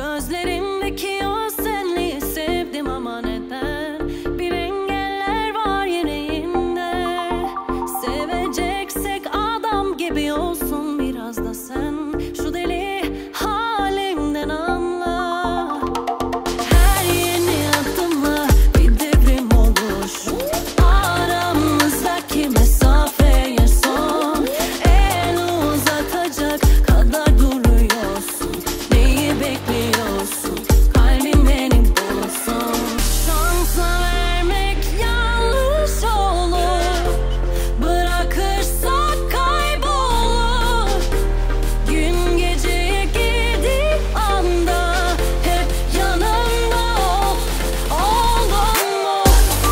Gözlerimdeki o senliği sevdim ama neden? Bir engeller var yüreğinde. Seveceksek adam gibi olsun biraz da sen. Şu deli halimden anla. Her yeni adımla bir devrim olur. Aramızdaki mesafeye son el uzatacak kadar duruyorsun. Neyi bekliyorsun? Kalbin beni bulsun. Şansa vermek yanlış olur. Bırakırsak kaybolur. Gün geceye girdiği anda hep yanımda ol. Oldun mu?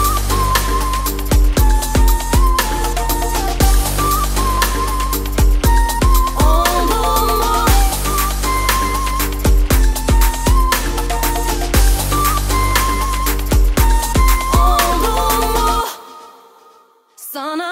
Oldun mu? Oldun mu? Sana